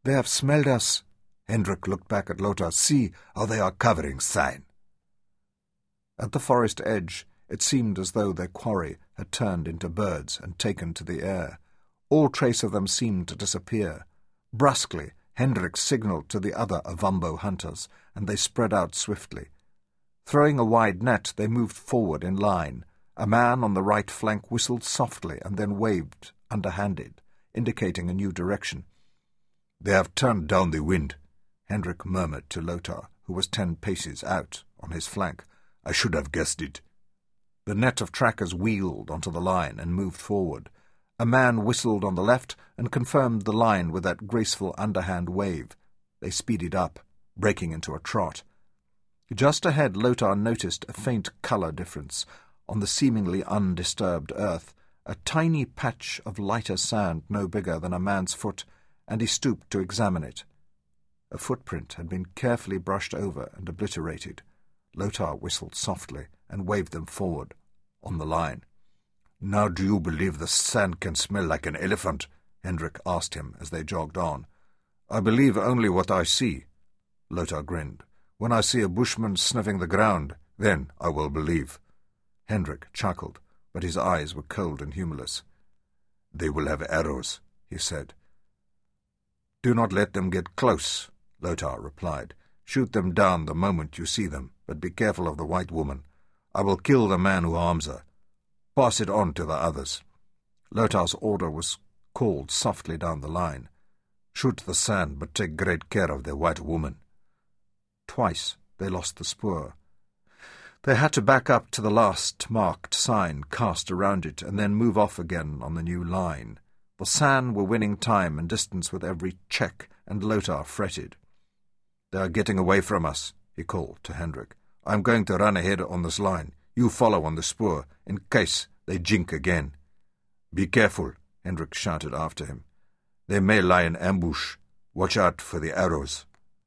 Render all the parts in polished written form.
They have smelled us. Hendrik looked back at Lothar. See how they are covering sign. At the forest edge, it seemed as though their quarry had turned into birds and taken to the air. All trace of them seemed to disappear. Brusquely, Hendrik signalled to the other Avambo hunters, and they spread out swiftly. Throwing a wide net, they moved forward in line. A man on the right flank whistled softly and then waved underhanded, indicating a new direction. "They have turned down the wind," Hendrik murmured to Lothar, who was 10 paces out on his flank. "I should have guessed it." The net of trackers wheeled onto the line and moved forward. A man whistled on the left and confirmed the line with that graceful underhand wave. They speeded up, breaking into a trot. Just ahead, Lothar noticed a faint colour difference. On the seemingly undisturbed earth, a tiny patch of lighter sand no bigger than a man's foot, and he stooped to examine it. A footprint had been carefully brushed over and obliterated. Lothar whistled softly and waved them forward, on the line. "Now do you believe the sand can smell like an elephant?" Hendrik asked him as they jogged on. "I believe only what I see." Lothar grinned. "When I see a bushman sniffing the ground, then I will believe." Hendrik chuckled, but his eyes were cold and humorless. "They will have arrows," he said. "Do not let them get close," Lothar replied. "Shoot them down the moment you see them, but be careful of the white woman. I will kill the man who harms her. Pass it on to the others." Lothar's order was called softly down the line. "Shoot the sand, but take great care of the white woman." Twice they lost the spoor. They had to back up to the last marked sign cast around it and then move off again on the new line. The San were winning time and distance with every check, and Lothar fretted. "They are getting away from us," he called to Hendrik. "I am going to run ahead on this line. You follow on the spoor, in case they jink again." "Be careful," Hendrik shouted after him. "They may lie in ambush. Watch out for the arrows."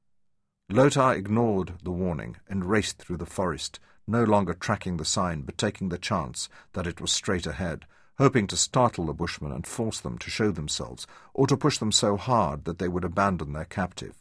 Lothar ignored the warning and raced through the forest, no longer tracking the sign but taking the chance that it was straight ahead, hoping to startle the bushmen and force them to show themselves, or to push them so hard that they would abandon their captive.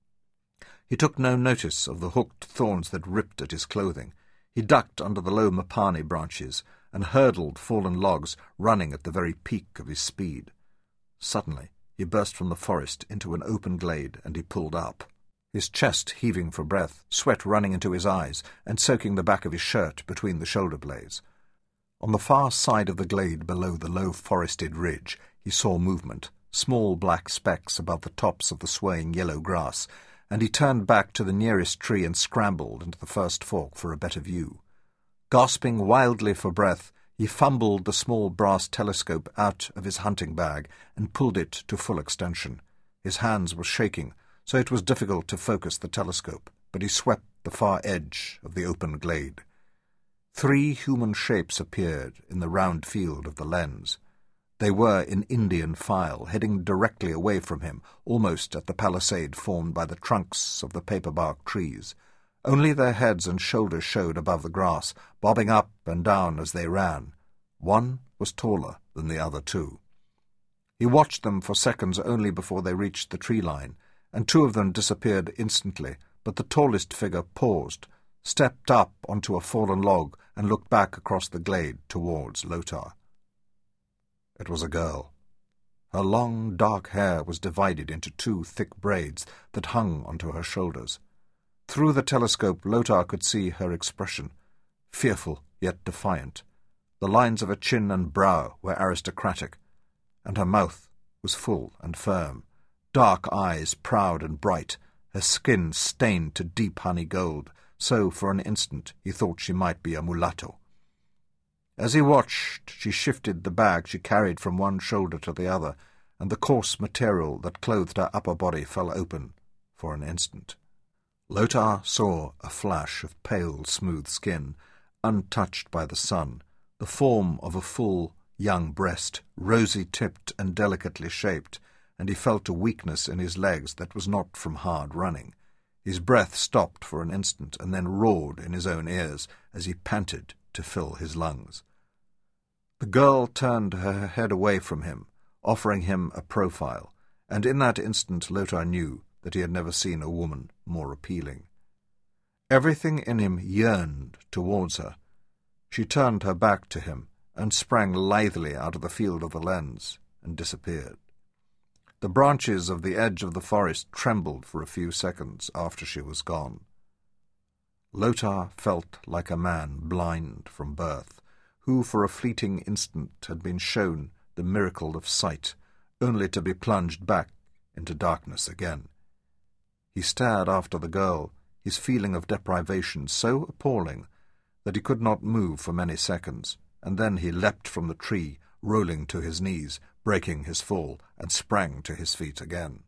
He took no notice of the hooked thorns that ripped at his clothing. He ducked under the low mapani branches and hurdled fallen logs, running at the very peak of his speed. Suddenly he burst from the forest into an open glade, and he pulled up, his chest heaving for breath, sweat running into his eyes and soaking the back of his shirt between the shoulder blades. On the far side of the glade below the low forested ridge he saw movement, small black specks above the tops of the swaying yellow grass, and he turned back to the nearest tree and scrambled into the first fork for a better view. Gasping wildly for breath, he fumbled the small brass telescope out of his hunting bag and pulled it to full extension. His hands were shaking, so it was difficult to focus the telescope, but he swept the far edge of the open glade. 3 human shapes appeared in the round field of the lens. They were in Indian file, heading directly away from him, almost at the palisade formed by the trunks of the paperbark trees. Only their heads and shoulders showed above the grass, bobbing up and down as they ran. One was taller than the other 2. He watched them for seconds only before they reached the tree line, and 2 of them disappeared instantly, but the tallest figure paused, stepped up onto a fallen log, and looked back across the glade towards Lothar. It was a girl. Her long, dark hair was divided into 2 thick braids that hung onto her shoulders. Through the telescope Lothar could see her expression, fearful yet defiant. The lines of her chin and brow were aristocratic, and her mouth was full and firm, dark eyes proud and bright, her skin stained to deep honey gold, so for an instant he thought she might be a mulatto. As he watched, she shifted the bag she carried from one shoulder to the other, and the coarse material that clothed her upper body fell open for an instant. Lothar saw a flash of pale, smooth skin, untouched by the sun, the form of a full, young breast, rosy-tipped and delicately shaped, and he felt a weakness in his legs that was not from hard running. His breath stopped for an instant and then roared in his own ears as he panted to fill his lungs. The girl turned her head away from him, offering him a profile, and in that instant Lothar knew that he had never seen a woman more appealing. Everything in him yearned towards her. She turned her back to him and sprang lithely out of the field of the lens and disappeared. The branches of the edge of the forest trembled for a few seconds after she was gone. Lothar felt like a man blind from birth, who for a fleeting instant had been shown the miracle of sight, only to be plunged back into darkness again. He stared after the girl, his feeling of deprivation so appalling that he could not move for many seconds, and then he leapt from the tree, rolling to his knees, breaking his fall, and sprang to his feet again.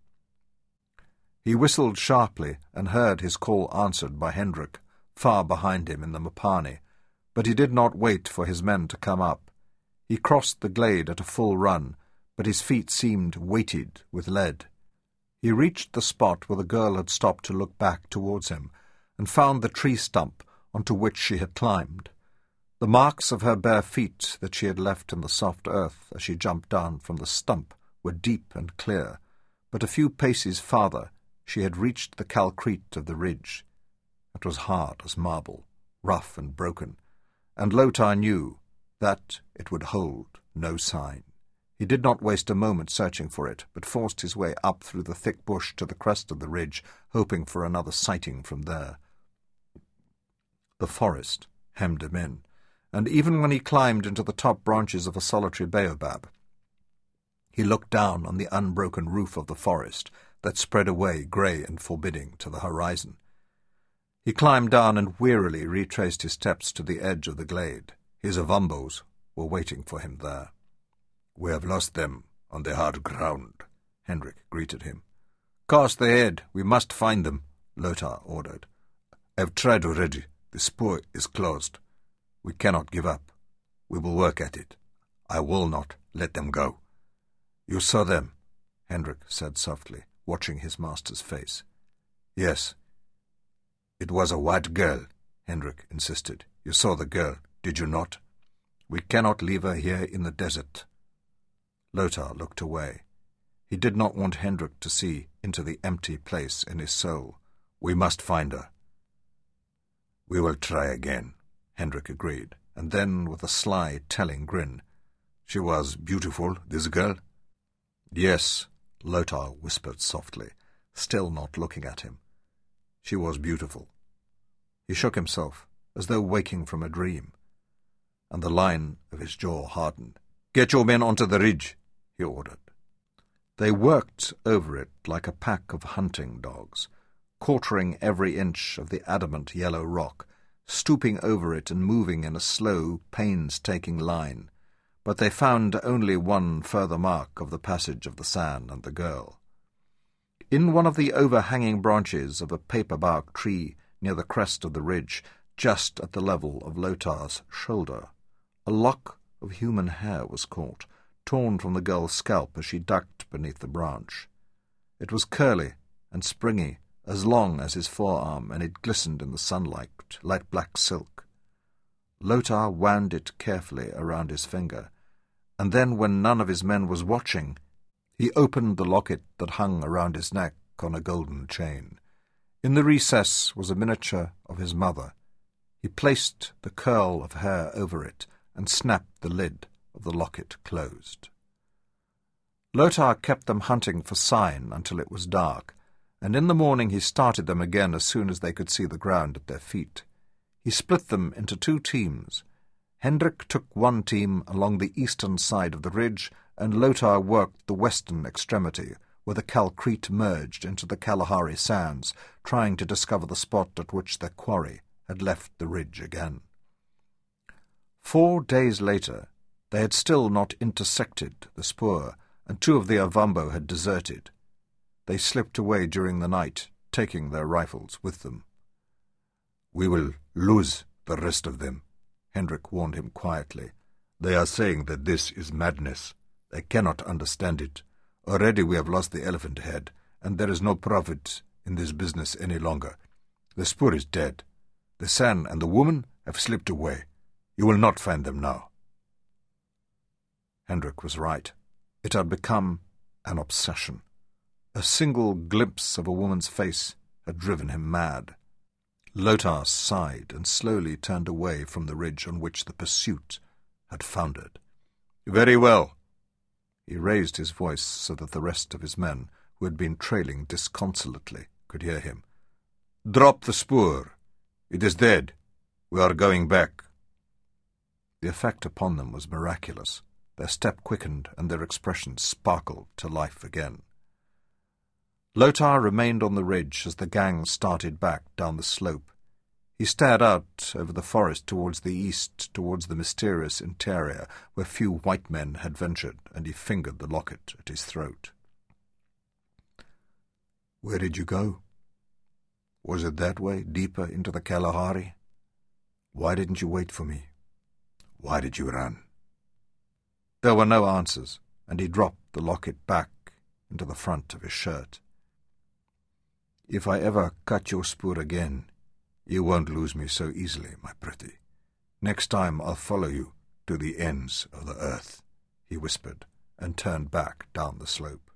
He whistled sharply and heard his call answered by Hendrik, far behind him in the Mopani, but he did not wait for his men to come up. He crossed the glade at a full run, but his feet seemed weighted with lead. He reached the spot where the girl had stopped to look back towards him, and found the tree stump onto which she had climbed. The marks of her bare feet that she had left in the soft earth as she jumped down from the stump were deep and clear, but a few paces farther she had reached the calcrete of the ridge. It was hard as marble, rough and broken, and Lothar knew that it would hold no sign. He did not waste a moment searching for it, but forced his way up through the thick bush to the crest of the ridge, hoping for another sighting from there. The forest hemmed him in, and even when he climbed into the top branches of a solitary baobab, he looked down on the unbroken roof of the forest that spread away grey and forbidding to the horizon. He climbed down and wearily retraced his steps to the edge of the glade. His Avambos were waiting for him there. "We have lost them on the hard ground," Hendrik greeted him. "Cast ahead, we must find them," Lothar ordered. "I've tried already. The spoor is closed. We cannot give up. We will work at it. I will not let them go." "You saw them," Hendrik said softly, watching his master's face. "Yes." "It was a white girl," Hendrik insisted. "You saw the girl, did you not? We cannot leave her here in the desert." Lothar looked away. He did not want Hendrik to see into the empty place in his soul. "We must find her." "We will try again," Hendrik agreed, and then, with a sly, telling grin, "She was beautiful, this girl?" "Yes," Lothar whispered softly, still not looking at him. "She was beautiful." He shook himself, as though waking from a dream, and the line of his jaw hardened. "Get your men onto the ridge," he ordered. They worked over it like a pack of hunting dogs, quartering every inch of the adamant yellow rock, stooping over it and moving in a slow, painstaking line, but they found only one further mark of the passage of the San and the girl. In one of the overhanging branches of a paper-bark tree near the crest of the ridge, just at the level of Lothar's shoulder, a lock of human hair was caught, torn from the girl's scalp as she ducked beneath the branch. It was curly and springy, as long as his forearm, and it glistened in the sunlight like black silk. Lothar wound it carefully around his finger, and then, when none of his men was watching, he opened the locket that hung around his neck on a golden chain. In the recess was a miniature of his mother. He placed the curl of hair over it and snapped the lid of the locket closed. Lothar kept them hunting for sign until it was dark, and in the morning he started them again as soon as they could see the ground at their feet. He split them into 2 teams. Hendrik took one team along the eastern side of the ridge, and Lothar worked the western extremity, where the calcrete merged into the Kalahari sands, trying to discover the spot at which their quarry had left the ridge again. 4 days later, they had still not intersected the spoor, and 2 of the Avambo had deserted. They slipped away during the night, taking their rifles with them. "We will lose the rest of them," Hendrik warned him quietly. "They are saying that this is madness. They cannot understand it. Already we have lost the elephant head, and there is no profit in this business any longer. The spoor is dead. The San and the woman have slipped away. You will not find them now." Hendrik was right. It had become an obsession. A single glimpse of a woman's face had driven him mad. Lothar sighed and slowly turned away from the ridge on which the pursuit had foundered. "Very well." He raised his voice so that the rest of his men, who had been trailing disconsolately, could hear him. "Drop the spoor. It is dead. We are going back." The effect upon them was miraculous. Their step quickened and their expressions sparkled to life again. Lothar remained on the ridge as the gang started back down the slope. He stared out over the forest towards the east, towards the mysterious interior where few white men had ventured, and he fingered the locket at his throat. "Where did you go? Was it that way, deeper into the Kalahari? Why didn't you wait for me? Why did you run?" There were no answers, and he dropped the locket back into the front of his shirt. "If I ever cut your spoor again, you won't lose me so easily, my pretty. Next time I'll follow you to the ends of the earth," he whispered, and turned back down the slope.